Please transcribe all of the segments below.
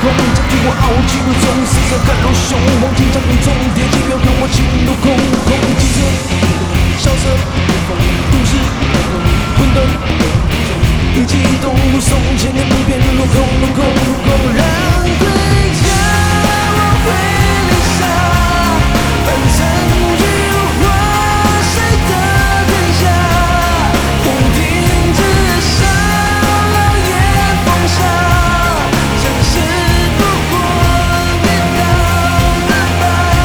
空，将军我傲气如钟，死者敢如熊，黄金将军重叠，地表看我情如空空。汽车、校车、都市、混沌，一激动如松，千年不变如空如空如空。让归家，我会留下，翻成菊花谁的天下？风停止上了夜风沙，城市不过跌倒了吧。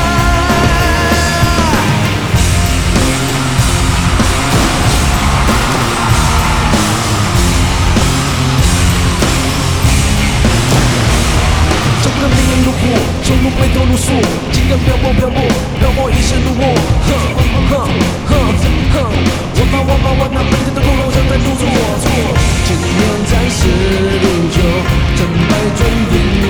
走的命运如火，冲入被投入锁，情感漂泊漂泊，漂泊一生如我。我那每天的路好像在路错，千年战士如旧，成败转眼。